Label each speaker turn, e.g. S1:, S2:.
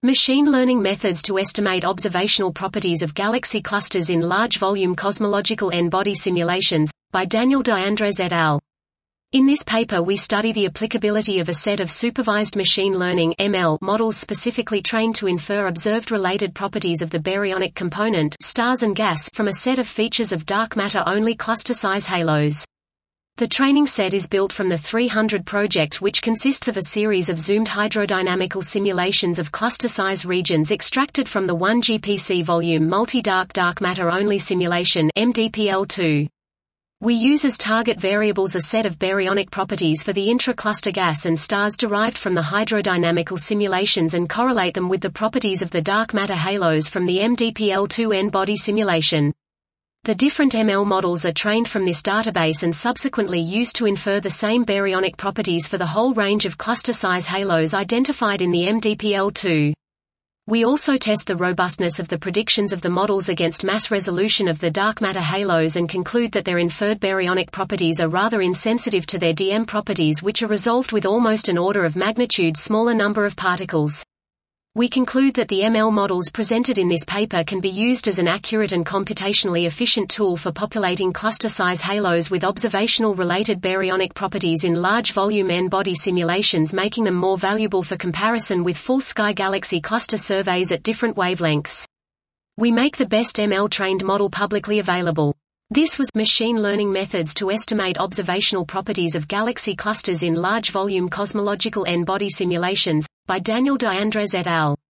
S1: Machine learning methods to estimate observational properties of galaxy clusters in large-volume cosmological N-body simulations, by Daniel de Andres et al. In this paper we study the applicability of a set of supervised machine learning (ML) models specifically trained to infer observed related properties of the baryonic component stars and gas from a set of features of dark matter-only cluster size halos. The training set is built from the 300 project, which consists of a series of zoomed hydrodynamical simulations of cluster size regions extracted from the 1GPC volume multi-dark dark matter-only simulation MDPL2. We use as target variables a set of baryonic properties for the intra-cluster gas and stars derived from the hydrodynamical simulations and correlate them with the properties of the dark matter halos from the MDPL2 N-body simulation. The different ML models are trained from this database and subsequently used to infer the same baryonic properties for the whole range of cluster size halos identified in the MDPL2. We also test the robustness of the predictions of the models against mass resolution of the dark matter halos and conclude that their inferred baryonic properties are rather insensitive to their DM properties, which are resolved with almost an order of magnitude smaller number of particles. We conclude that the ML models presented in this paper can be used as an accurate and computationally efficient tool for populating cluster-size halos with observational-related baryonic properties in large-volume N-body simulations, making them more valuable for comparison with full-sky galaxy cluster surveys at different wavelengths. We make the best ML-trained model publicly available. This was Machine Learning Methods to Estimate Observational Properties of Galaxy Clusters in Large-Volume Cosmological N-body Simulations, by Daniel de Andres et al.